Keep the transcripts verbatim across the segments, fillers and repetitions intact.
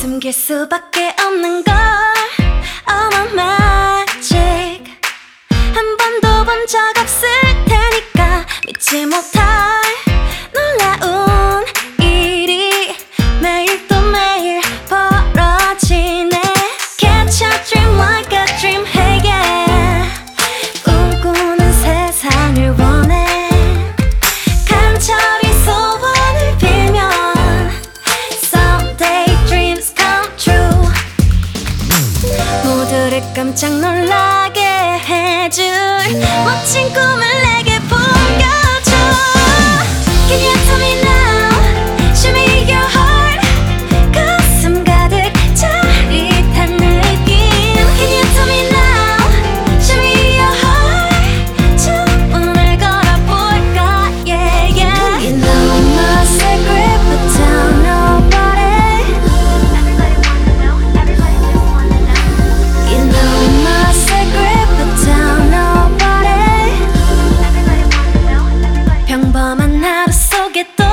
숨길 수밖에 없는 걸 Oh my magic 한 번도 본 적 없을 테니까 믿지 못할 놀라운 일이 매일 또 매일 벌어지네 Catch a dream like a dream hey yeah 꿈꾸는 세상을 원해 간절히 소원을 빌면 Someday dreams come true 모두를 깜짝 놀라게 해줄 멋진 꿈을 내게 보여줘 Can you tell me now? Show me your heart 가슴 가득 짜릿한 느낌 Can you tell me now? Show me your heart 주문을 걸어볼까 yeah yeah You know my secret but tell nobody Everybody wanna know, everybody just wanna know You know my secret but tell nobody Everybody wanna know, everybody 평범한 하루 속에 또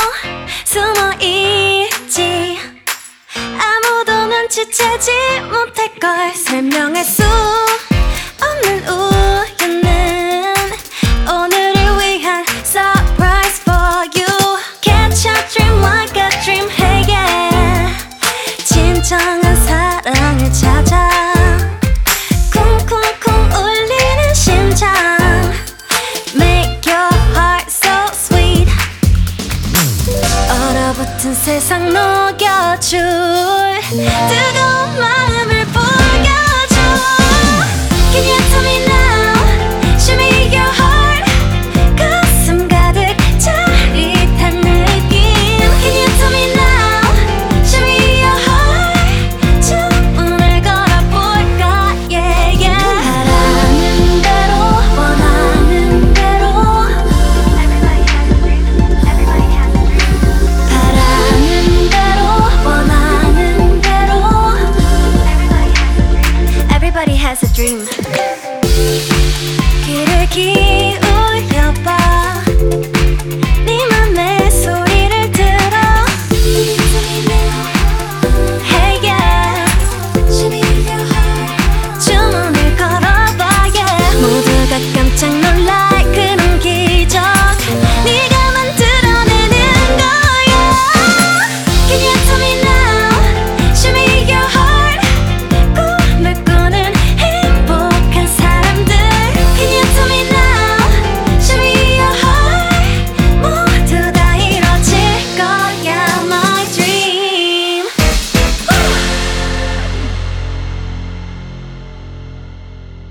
숨어있지 아무도 눈치채지 못할걸 설명할 수 없는 우유는 오늘을 위한 surprise for you Catch a dream like a dream hey yeah 진정한 사랑을 찾아 쿵쿵쿵 울리는 심장 Make your heart so sweet 얼어붙은 세상 녹여줄